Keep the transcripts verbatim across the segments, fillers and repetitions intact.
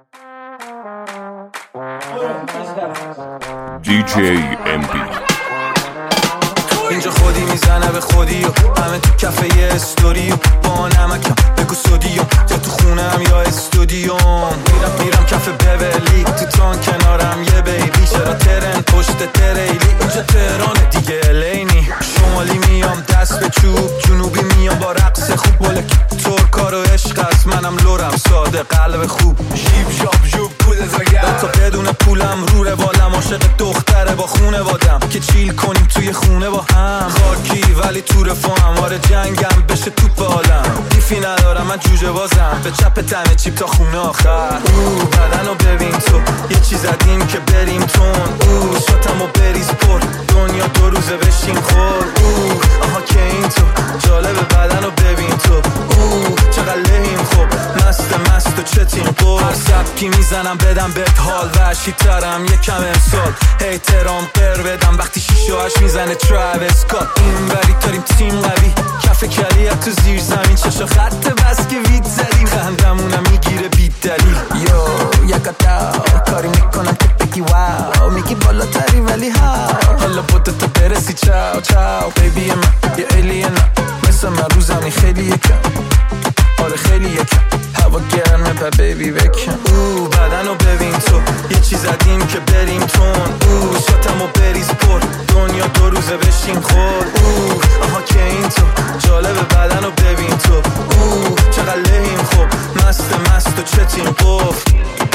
دی جی ام بی اینجا خودی میزنه به خودی و همه تو کفه یه استوری و با نمکم بگو سودی و یا تو خونم یا استودیوم میرم میرم کف بولی تو تان کنارم یه بیبی چرا ترن پشت تریلی اینجا تهرانه دیگه الینی شمالی میام دست به چوب جنوبی میام با رقص خوب ولک ترکا و عشق است منم لورم ساده قلب خوب شیب شاب جوب پول زاگر تا بدون پولم رو روالم عاشق دختره با خونه وادم که چیل کنیم توی خونه با هم خاکی ولی تو رفاهم آره جنگم بشه توپ عالم دیفی ندارم من جوجه بازم به چپ تنه چیپ تا خونه آخر او بدنو ببین تو یه چیز زدیم که بریم تون او شاتمو بریز پر دنیا دو روزه بشین خور او آها که این تو جالب بدنو ببین تو او چقدر لحیم خوب مست مست و چتیم قول هر سبکی میزنم بدم بهت حال وحشی ترم یکم امسال هیترام قر بدم وقتی شیشه هاش میزنه تراویس کات این بری تاریم تیم قوی کف کلیت تو زیر زمین چشا خط بس که وید زدیم خندمونم میگیره بید دلیل یو یکتا کاری میکنم که بگی واو میگی بالا تری ولی ها حالا بوده تا برسی چاو چاو بیبی من یه الینم مثل من رو زمین خیلی یکم آره خیلی یکم هوا گرمه و بیبی بکن او بدنو ببین تو یه چیز زدیم که بریم تون او شاتمو بریز پر دنیا دو روزه بشین خور او آها که این تو جالب بدنو ببین تو او چقدر لحیم خوب مست مست و چتیم قفل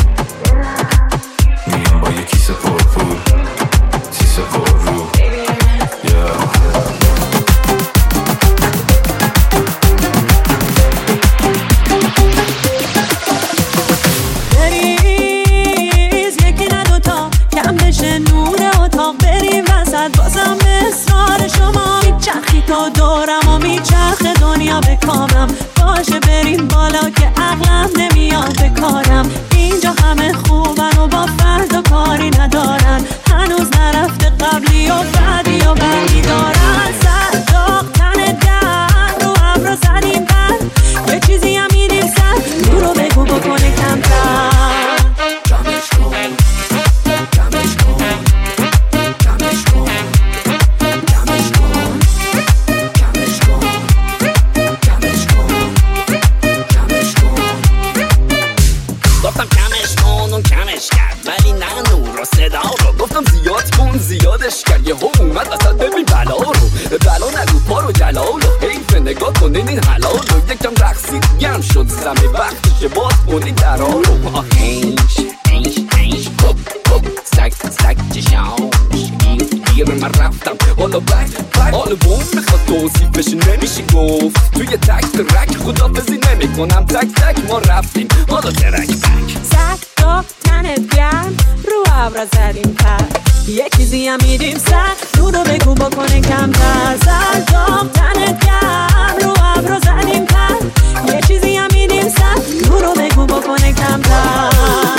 میام با یه کیسه پر پول سیسه پر رو yeah. بازم اصرار شما میچرخی تا دورم و میچرخه دنیا به کامم باشه بریم بالا که عقلم نمیاد به کارم اینجا همه خوبن و با فردا کاری ندارن هنوز نرفته قبلی و بعدی و بعدی دارن سر داغ تن در رو ابرا زدیم بر یه چیزی هم میدیم سر رو رو بگو بکنه کمتر جمعش کن جمعش کن جمعش کن گفتم زیاد کن زیادش کرد یه هم اومد اصلا ببین بلا رو بلا نگو پا رو جلالو حیف نگاه کنین این حلالو یکم رقصی گرم شد زمین وقتشه باز کنین درها رو هینش هینش هینش کب کب سک سک چشامش این گیر من رفتم حالا بک بک حالا بوم میخواد توصیفش نمیشه گفت توی تک ترک خدافزی نمی کنم تک تک ما رفتیم حالا ترک بک سک داغ تنت گرم رو ابرا زدیم پر یه چیزی هم میدیم سر رو رو بگو بکنه کمتر سر داغ تنت گرم رو ابرا زدیم پر یه چیزی هم میدیم سر رو رو بگو بکنه کمتر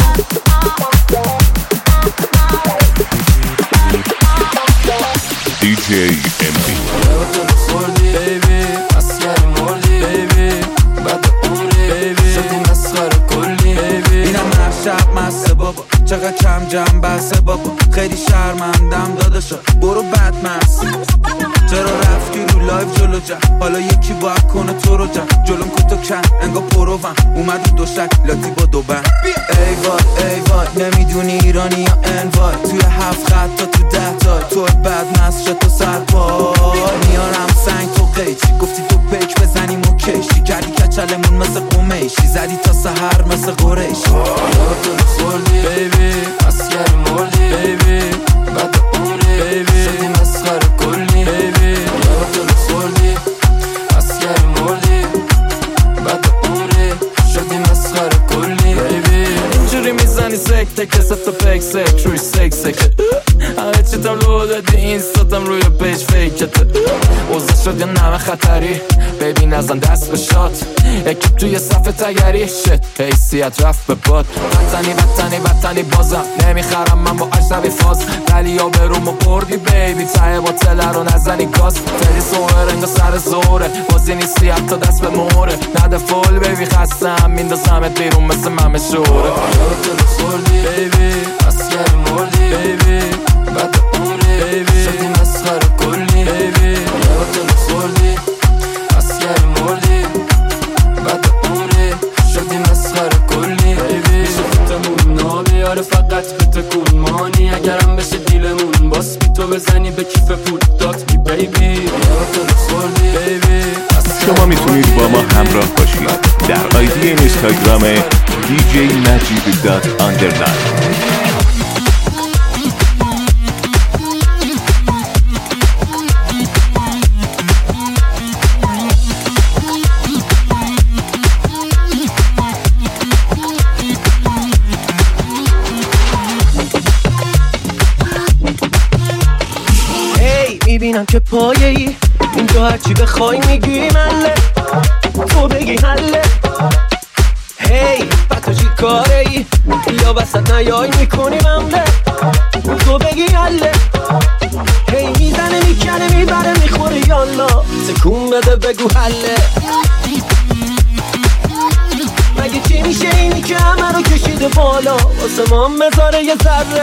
دی جی ام بی بیبی اسکر مولی بیبی بعد عمری بیبی شدی مسخره کلی بیبی اینم هر شب مسته بابا چقدر کم جم بسه بابا خیلی شرمندم داداشا برو بد مست چرا رفتی رو لایف جلو جم حالا یکی باید کنه تو رو جم جلوم کتو کن انگا پروم اومد رو دو شکلاتی با دو بند ای وای ای وای نمیدونی ایرانی یا انوای توی هفت خط تا تو ده تا تو بد مست شد تو سرپای میارم سنگ تو قیچی گفتی تو پیک بزنیم و کشی کردی کچلمون مثل قمیشی زدی تا سحر مثل قریشی بیبی اسکر مولی بیبی بعد عمری بیبی شدی مسخره کلی بیبی یادتو خوردی اسکر مولی بعد عمری شدی مسخره کلی بیبی اینجوری میزنی سکته که ست تا پک سک روی سک سکه همه سنپچتم لو دادی اینستاتم روی پیج فیکته اوزه شد یا نمه خطری بیبی نزن دست به شات یکی توی صف تگری شت حیثیت رفت به باد بطنی بطنی بطنی بازم نمیخرم من با اجنبی فاز ولی یا برومو بردی بیبی ته با تله رو نزنی گاز فری سوهر انگا سر زوره بازی نیستی حتی دست به موره نده فول بیبی خستم میندازمت بیرون مثل من شوره بیبی اسکر مردی بیبی بعد عمری بیبی شدی مسخره کلی بیبی یارو دل خوردی اسکر مردی بعد عمری شدی مسخره کلی بیبی میشه فیتمون نابیاره فقط بتکون مانی اگرم بشه دیلمون باس بی تو بزنی به کیف پودات می بیبی یارو دل خوردی بیبی. شما میتونید با ما همراه باشید در آیدی اینستاگرام دی جی نجیب دات آندرلاین. میبینم که پایه ای اینجا هرچی بخوای میگی مله تو بگی حله هی بعد تو چی کاره ای یا وسط نیای میکنی ممله تو بگی حله هی میزنه میکنه میبره میخوره یالا تکون بده بگو حله مگه چی میشه اینی که همه رو کشیده بالا واسه ما مزاره یه ذره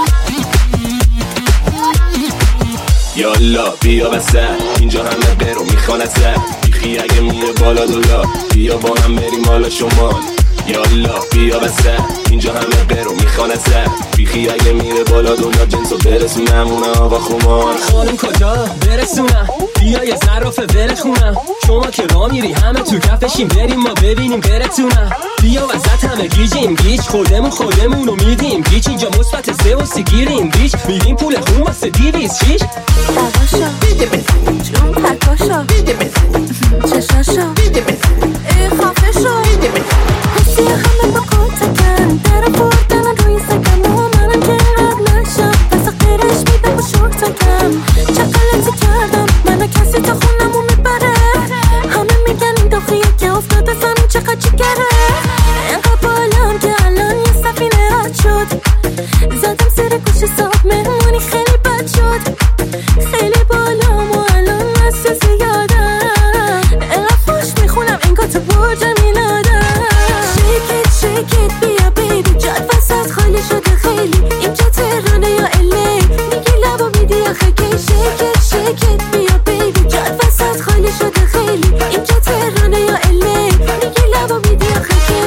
یالا بیا وسط اینجا همه برو میخوان ازت بیخی اگه میره بالا دولا بیا با هم بریم حالا شما یالا بیا وسط اینجا همه برو میخوان ازت بیخی اگه میره بالا دولا جنسو برسونم اونه آقا خمار خانم کجا برسونم بیا یه ظرافه برخونم شما که را میری همه تو کفشیم بریم ما ببینیم برتونم بیا وسط همه گیجیم گیج خودمون خودمونو میدیم گیج اینجا مثبت سه و سی گیریم بیچ میدیم پول خون واسه دیویز شیش باباشا بیده بزن جون تکاشا بیده بزن چشاشا بیده بزن ای خافشا بیده بزن حسی همه با کتکن در بردن روی سکن و منم که رد نشم بس غیرش میدم و شک تکم چه غلطی کردم منو کسی تا خونمو میبره همه میگن این داخلیه که افتاده زمین چقدر جگره اینقدر بالام که الان یه سفینه رد شد زدم زیر گوش صاحب مهمونی خیلی بد شد خیلی بالام و الان مسته زیادم اینقدر فاش میخونم اینگاه تو برج میلادم شیکت شیکت بیا بیبی جد وسط خالی شده خیلی اینجا تهرانه یا الی میگی لبا میدی آخه کی شیکت شیکت بیا بیبی جد وسط خالی شده خیلی اینجا تهرانه یا الی میگی لبا میدی آخه کی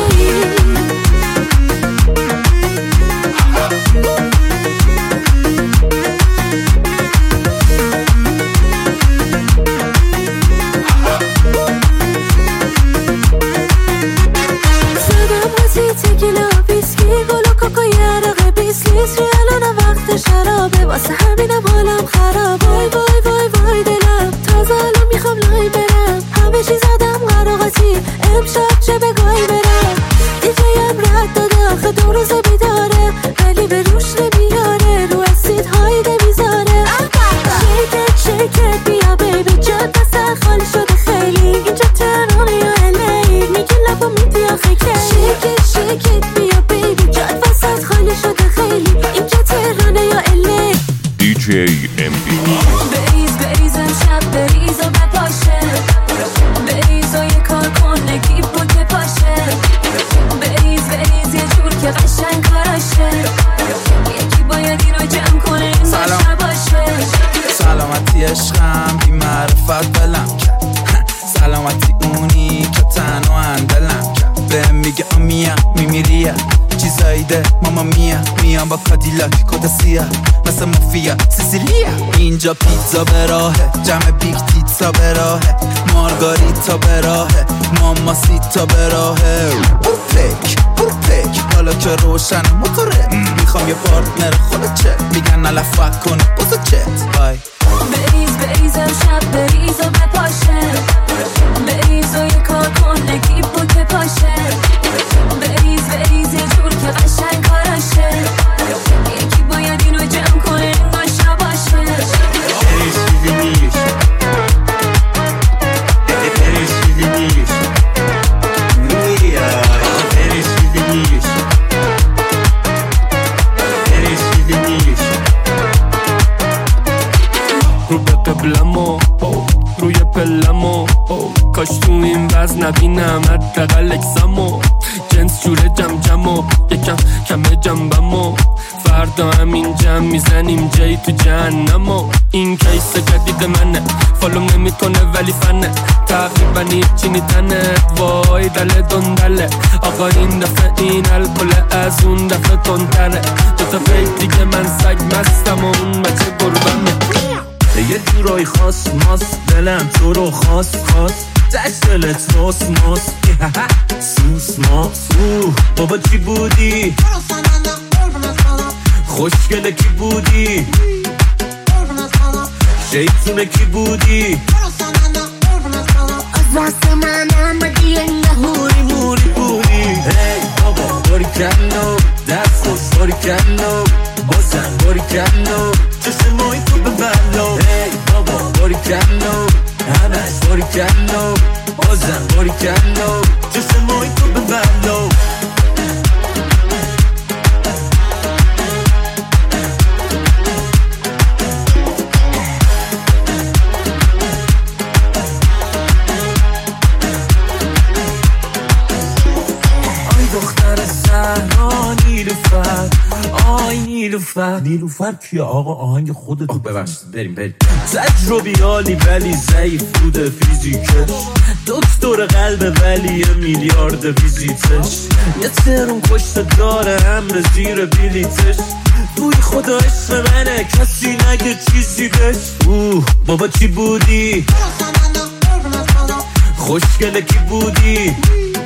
تکیلا بیسکی گلو کوکو یه عرقه بیس لیس ریالانه وقت شرابه واسه همینم حالم خراب وای وای وای وای دلم تازه الان میخوام لای برم همه چی زدم قراقاتی امشب چه بگای برم دیجایم رد داده آخه دو روزه بیداره ولی به روش نمیاره رو اسید هایده میذاره شیکت شیکت بیا بیبی جد دست خالی شده خیلی اینجا تهرانه یا الی میگی لبا میدی آخه که شیکت شیکت بیا بیبی جد وسط خالی شده خیلی اینجا تهرانه یا الی دی جی ام بی بریز بریز امشب بریز و بپاشه بریز و یه کار کن نگیب و که پاشه بریز بریز یه جور که قشنگ کاراشه یکی باید این رو جمع کنه این باشه باشه سلامتی عشقم بی معرفت بلم کرد سلامتی اونی که تنها اندلم کرد به میگه آمیا میمیریه چیزایی ده ماما میا میام با کادیلاک کد سیاه مثل مافیا سیسیلیا اینجا پیتزا به راهه جمع بیگ تیتزا به راهه مارگاریتا به راهه ماما سیتا به راهه برو پک برو پک حالا که روشن موتوره میخوام یه پارتنر خودت چه میگن نلفت کنه بزا چت بای بریز بریز امشب بریز و بپاشه بریز و یه کار کن نگیب و که پاشه بریز بریز یه جور که قشنگ کاراشه یکی باید اینو جمع کنه این باشه نبینم حداقل اکسامو جنس جوره جم جمو یکم کمه جنبمو فردا همین جمع میزنیم جایی تو جهنمو این کیس جدید منه فالوم نمیکنه ولی فنه تقریبا هیچی نیدنه وای دله دندله آقا این دفعه این الکل از اون دفعه تندره دوتا فیک دیگه من سگ مستم و اون بچه گربمه یه جورای خاص ماست دلم تو رو خاص خاص دست دلت ناس ناس سوس ماس اوه بابا چی بودی؟ خوشگله کی بودی؟ شیطونه کی بودی؟ از واسه من آمدی نهوری موری بودی هی بابا باری کنو دست خوش باری کنو بازم باری کنو چشمای تو ببلو هی بابا باری کنو همش باری کنو بازم باری کنو چشمای تو ببلو نیلوفر آی نیلوفر نیلوفر کیه آقا آهنگ خودت رو ببخشید بریم بریم تجربیالی ولی ضعیف بوده فیزیکش دکتر قلب ولی یه میلیارد ویزیتش یه ترون کشت داره همه زیر بلیتش توی خدا عشق منه کسی نگه چیزی بش اوه بابا چی بودی؟ خوشگله کی بودی؟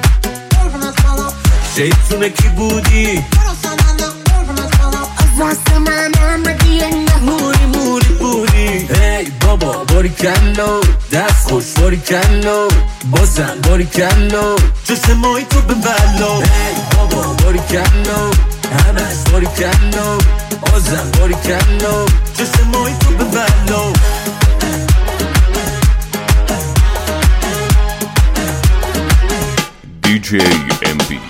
شیطونه کی بودی؟ از واسه من آمدی نهوری موری بودی هی بابا باری کنو دست خوش باری کنو بازم باری کنو چشمای تو ببلو هی بابا باری کنو همش باری کنو بازم باری کنو چشمای تو ببلو دی جی ام بی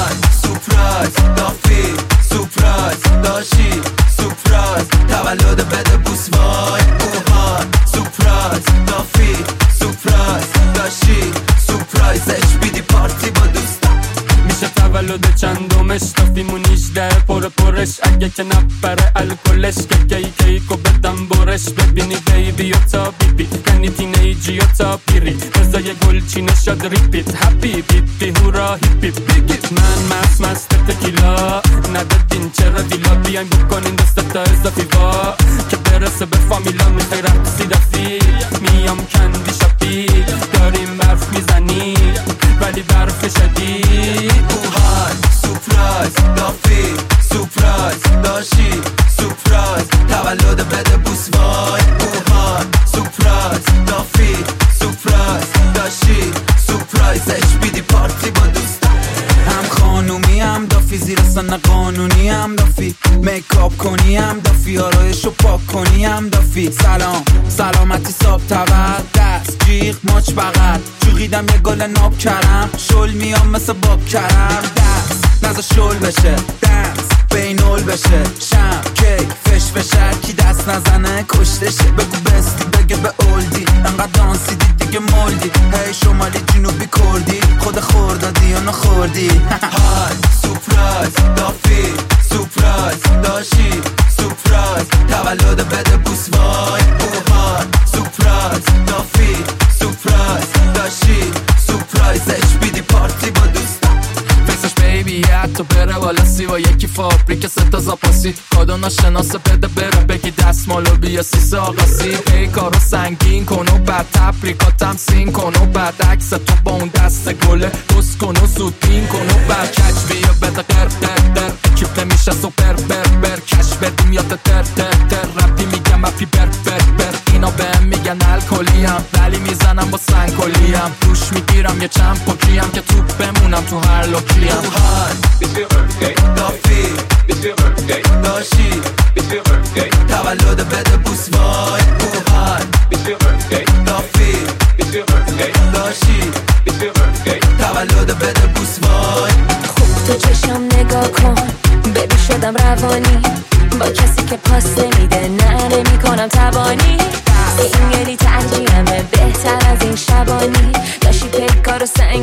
سورپرایز دافی سورپرایز داشی سورپرایز تولد بده بوس وای اوهان سورپرایز دافی سورپرایز داشی سورپرایزش بیدی پارتی با دوستم میشه تولد چندمش دافیمون هجده پر پرش اگه که نپره الکلش که کی کیکو بدم برش ببینی بیبی و تا بیبی یعنی تینیجی و تا پیری رضای گلچینه شد ریپیت هپی بیبی هورا هیپی بگید من مست مست تکیلا ندادین چرا دیلا بیاین بکنین دست تا اضافی وا که برسه به فامیلا میخوای رقصی دفی میام کندی شاپی داریم برف میزنی ولی برف شدید اوهان سورپرایز دافی سورپرایز داشی سورپرایز تولد بده بوس وای اوهان سورپرایز دافی سورپرایز داشی سورپرایزش بیدی پارتی با دوستم هم خانومی هم دافی زیر سن قانونی هم دافی میکاپ کنی هم دافی آرایشو پاک کنی هم دافی سلام سلامتی صاحب تول دست جیغ ماچ بغل چوغیدم یه گل ناب کرم شل میام مثل باب کرم دست نزا شل بشه دنس بینول بشه شم کیک فش فشر کی دست نزنه کشتشه بگو بستی بگه به اولدی انقدر دانسی دید دیگه مولدی هی شمالی جنوبی کردی خود خوردادی یا نخوردی های سورپرایز دافی سورپرایز داشی سورپرایز تولد بده بوس وای اوهان سورپرایز دافی سورپرایز داشی سورپرایزش بیدی پارتی با دوستم فیسش بیبی حتی بره والا سی و یکی فابریک ستا زاپاسی کادو ناشناسه بده بره بگی دستمالو بیا سیسه آقاسی ای کارو سنگین کن و بعد تبریکاتم سین کن و بعد عکس تو با اون دست گله دوست کن و زود پین کن و بعد کچ بیا بده قر در در کیپ نمیشه سوپر بر بر کش بدیم یا تر تر تر ربی میگم اپی بر بر بر اینا بهم میگن الکلیم ولی میزنم با سنگولیم روش میگیرم یه چند پوکیم که تو بمونم تو هر لوکیم اوهان دافی داشی تولد بده بوس وای اوهان دافی داشی تولد بده بوس وای خوب تو چشم نگاه کن ببین شدم روانی با کسی که پاس میده نه نمی کنم تبانی سینگلی ترجیحمه بهتر از این شبانی داشتی پیکار و سنگ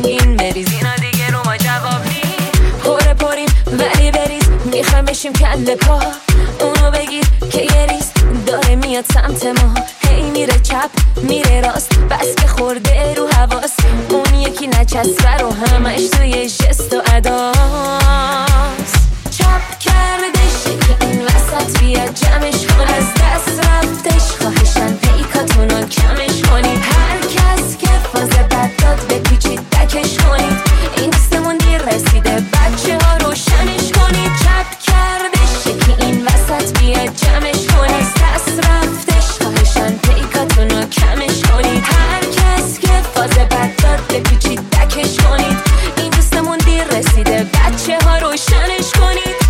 بشیم کله پا. اونو بگیر که یه ریز داره میاد سمت ما، هی میره چپ میره راست، بس که خورده رو حواس. اون یکی نچسبه رو همش توی جست و اداست. چپ کردش که این وسط بیاد جمعش کن، از دست رفتش خواهشن پیکاتونو کمش کنید. هر کس که فاز بد داد به پیچید دکش کنید. این دستمون دیر رسیده بچه ها روشنش کنید. چپ کردش که این وسط بیاد جمعش کنید، از دست رفتش خواهشن پیکاتونو کمش کنید. هر کس که فاز بد داد به پیچید دکش کنید. این دستمون دیر رسیده بچه ها روشنش کنید.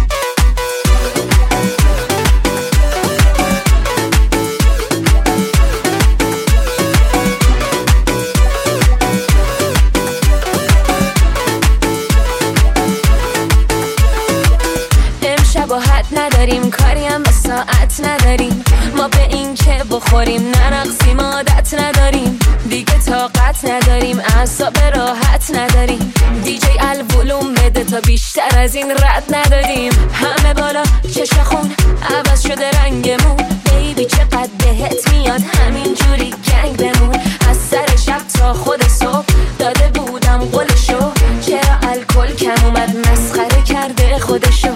شباهت نداریم کاری هم به ساعت نداریم، ما به این که بخوریم نرقصیم عادت نداریم. دیگه طاقت نداریم اعصاب راحت نداریم. دیجی الولوم بده تا بیشتر از این رد نداریم. همه بالا چشم خون عوض شده رنگمون، بیبی چقدر بهت میاد همین جوری گنگ بمون. از سر شب تا خود صبح داده بودم قولشو، چرا الکل کم اومد مسخره کرده خودشو.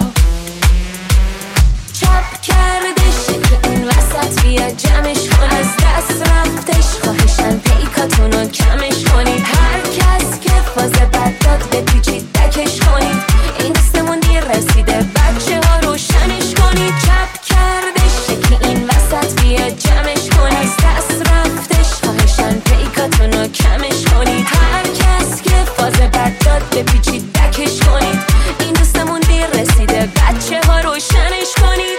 چپ کردش که این وسط بیاد جمعش کن، از دست رفتش خواهشن پیکاتونو کمش کنید. هر کس که فاز بد داد به پیچید دکش کنید. این دستمون دیر رسیده بچه ها روشنش کنید. چپ کردش که این وسط بیاد جمعش کن، از دست رفتش خواهشن پیکاتونو کمش کنید. هر کس که فاز بد داد به پیچید دکش کنید. این دستمون دیر رسیده بچه ها روشنش کنید.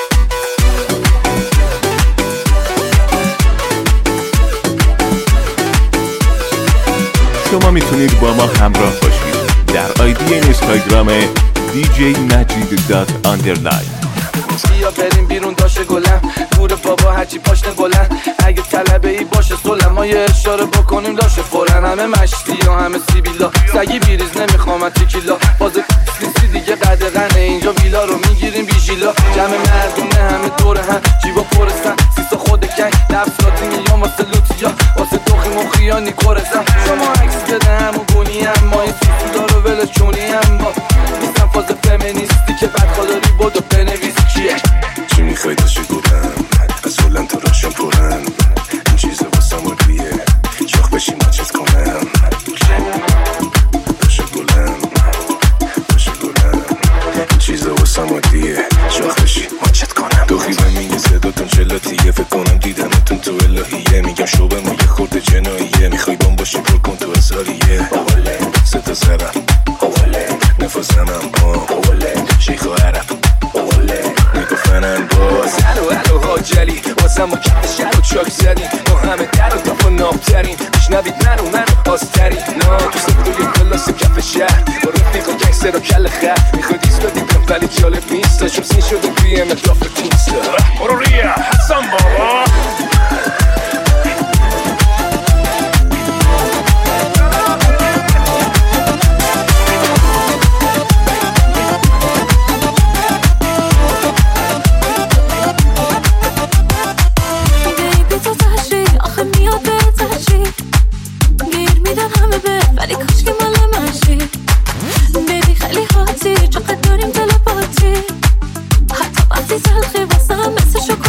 شما میتونید با ما همراه باشید در آیدی اینستاگرام دی جی نجید دات آندرلاین. بیا بریم بیرون داشه گلم، نور بابا هرچی پاشنه بلند. اگه طلبه ای باشه سلم، ما یه اشاره بکنیم لاشه فورن. همه مشتی و همه سیبیلا، سگی بیریز نمیخوام تکیلا. باز نیستی دیگه قدغنه، اینجا ویلا رو میگیریم بیژیلا. جمع مردونه همه دور هم، جیبا پرستن سیسا خود کنگ. نفساتی میام واسه لوتیا، واسه دوخی مخیانی کرزم. شما عکس بده همون گونی هم، ما این سیسودا رو ول چونی هم. با نیستم فاز فمینیستی که بدخواداری بودو بنویس کیه. چی میخوای داشته گلم، از هلند تا راشن پرن. این چیزا واسه مردیه، شاخ بشی ماچت کنم. داشته گلم، داشته گلم، این چیزا واسه مردیه، شاخ بشی ماچت کنم. دوخی و میگه صداتون چلاتیه، فکر کنم دیدمتون تو الهیه. میگم شوبه ما یه خورده جناییه، میخوای بام باشی پر کن تو ازاریه. اوله ستا زرم، اوله نفاسم هم بام، اوله شیخ و عرب، اوله میگفتنن باز. الو الو حاجلی واسه ما کف شهر و چاک زدیم. ما همه در و داف و نابترین، میشنوید من و من و آسترین. نا تو سفتوی کلاس کف شهر، با رفیق و گنگستر و کل خر. میخوای دیست بدیم ولی جالب نیست، تا شمسین شده بیم اطلاف کینستا. برو ریا حسن بابا. ولی کاش که مال منشی بیبی خیلی حاطی، چقدر داریم تلپاتی. حتی وقتی تلخی واسه هم مثل شکر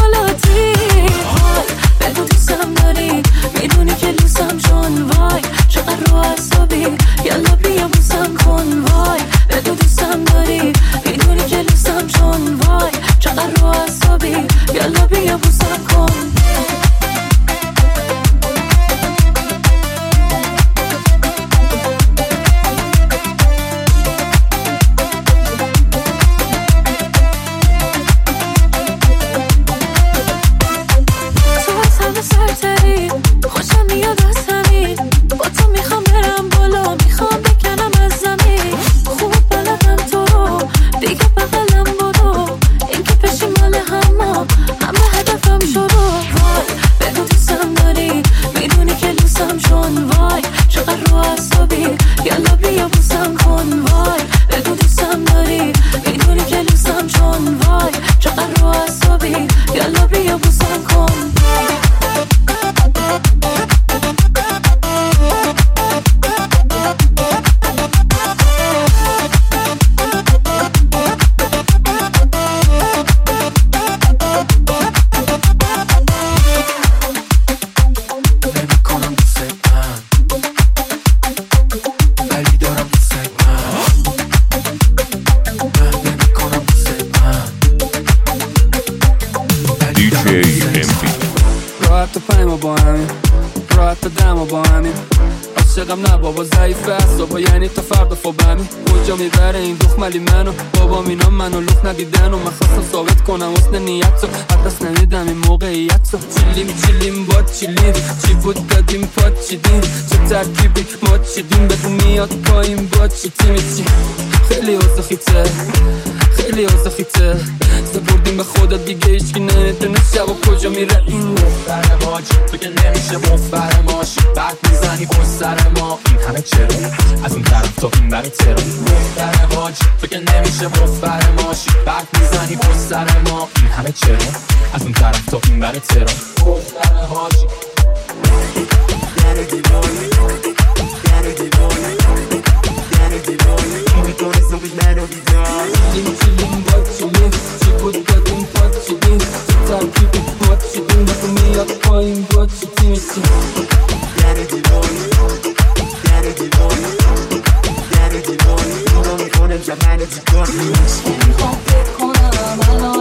راحت تا پایما با همین، راحت تا دما با همین. عاشقم نه بابا ضعیفه اصابا، یعنی تا فردا فوبمی. کجا میبره این دخملی منو؟ بابا مینا منو لخ ندیدن و من خواستم ثابت کنم حسن نیت رو، حدست نمیدم این موقعیت رو. چیلیم چیلیم با چیلیم، چی بود دادیم پا چیدیم، چه ترکیبی ما چیدیم، بگو میاد پایین با چی تیمی چی. خیلی حوض خیته، خیلی حوض خیته، سپردیم به خدا دیگه هیچکی نمیدونه شب و کجا میره این مفتر ماجی. تو که نمیشه مفتر ماشی، بعد میزنی با سر ما. این همه چرا از اون طرف تو این برای ترا مفتر ماجی. تو که نمیشه مفتر ماشی، بعد میزنی با سر ما. این همه چرا از اون طرف تو این برای ترا مفتر ماجی. در دیوانی در دیوانی در دیوانی میتونی زنبیش منو بیدار. چیلیم چیلیم با چیلیم، چی بود دادیم پا چیدیم، چه ترکیبی ما چیدیم، بگو میاد پایین با چی تیمی چی. در دیوانی در دیوانی در دیوانی اونو میکنم جمعن دیگانی. میخوام فکر کنم الان